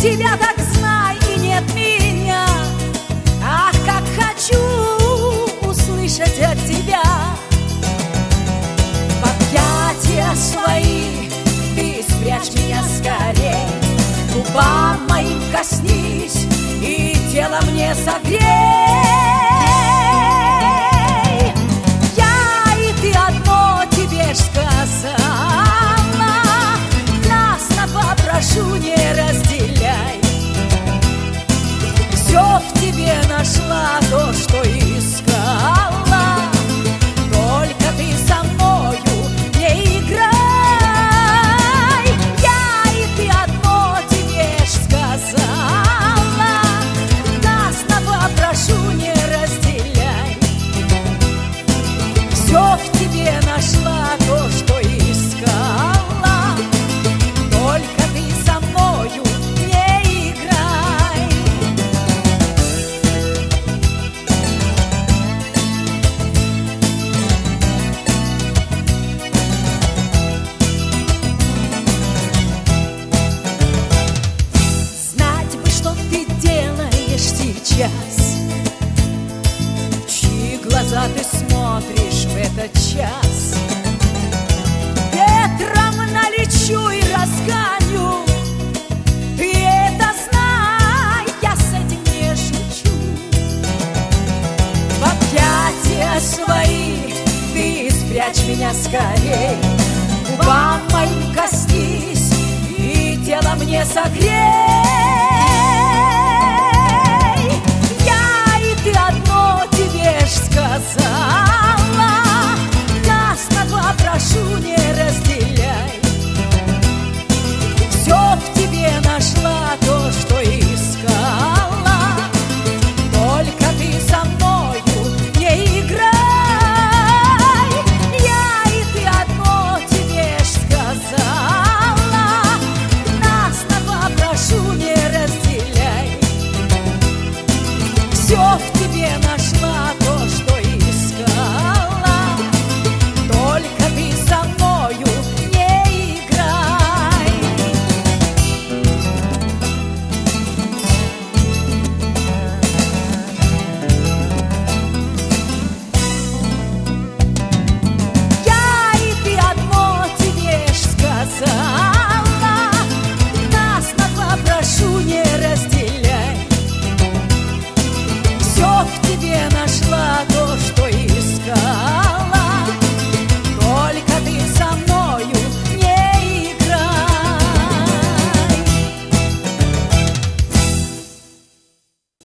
тебя, так знай, и нет меня. Ах, как хочу услышать от тебя. В объятия свои ты спрячь меня скорей, губам моим коснись и тело мне согрей. Я и ты одно тебе ж сказала, ясно попрошу, не разделяй. Все в тебе нашла, то, что искала, только ты со мною не играй. Я и ты одно тебе ж сказала, ясно попрошу, не разделяй. Все в тебе нашла, то, что искала, только ты со мною не играй. Знать бы, что ты делаешь сейчас,